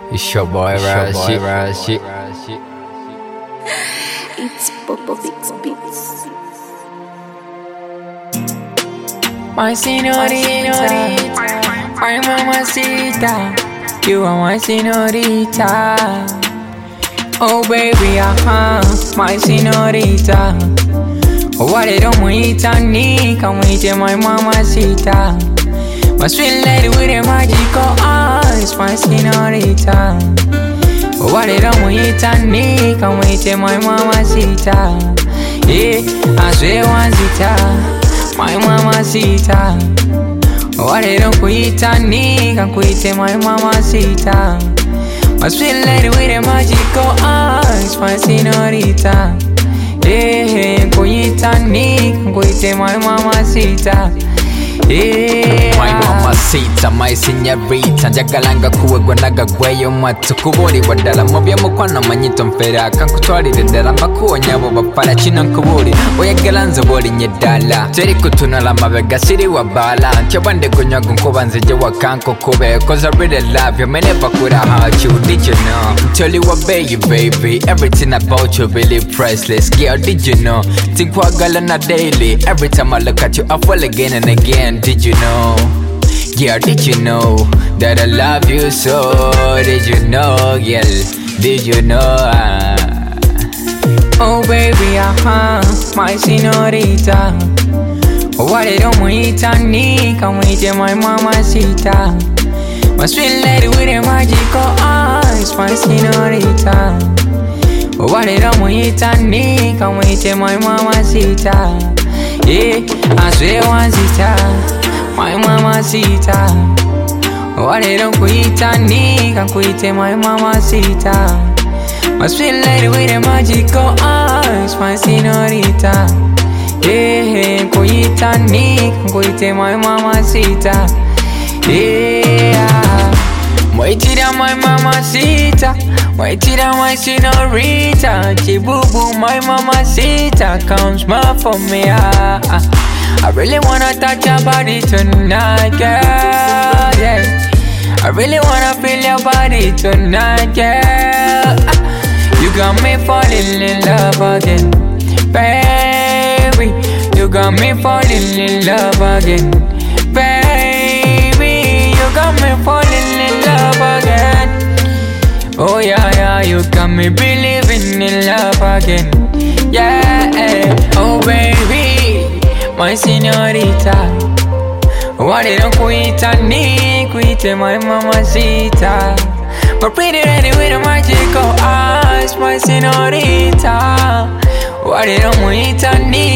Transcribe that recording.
It's your boy Rashi. It's Popo Bix Beats. My señorita, my mamacita, you are my señorita. Oh baby, my señorita. What it don't wait on me, come wait my mamacita. My sweet lady with the magical eyes, my señorita. What it don't wait on me, come wait my mamacita. Yeah, I swear one zita, my mamacita. What it don't wait on me, come wait my mamacita. My sweet lady with the magical eyes, my señorita. Yeah, wait on me, come wait my mamacita. Yeah. My mamacita, my señorita. Njagalanga kuwegwa nagagweyo matu kuburi wadala mubya mukwano manyito mpera kankutwalire ddala mbakuwonya abo bapala kino nkubuli oyagala nze bwolinnye ddala teri kutunula mabega siri wabbaala nti oba ndegonyago nkuba nzije wakankukube cause I really love you me never could have hurt you did you know tell you what baby everything about you really priceless girl did you know tinkwagala na daily every time I look at you I fall again and again did you know yeah, did you know that I love you so? Did you know, girl? Did you know? Oh baby, my señorita. What it don't wait on me, come wait my mamacita. My sweet lady with the magical eyes, my señorita. What it don't wait on me, come wait my mamacita. Yeah, I swear one zita, my mamacita. What it don't quit on me, can quit my mamacita. My sweet lady with the magical eyes, my señorita. Yeah, quit on me, can quit my mamacita. Yeah, waiting my mamacita. Waiting on my señorita. Chibubu, my mamacita. Come smile for me, I really wanna touch your body tonight, girl, yeah. I really wanna feel your body tonight, girl. You got me falling in love again, baby. You got me falling in love again, baby. You got me falling in love again. Oh yeah, you got me believing in love again, yeah. Oh baby, my señorita. What it don't quit on me, quit my mamacita. My pretty lady with the magical eyes, my señorita. What it don't quit on me,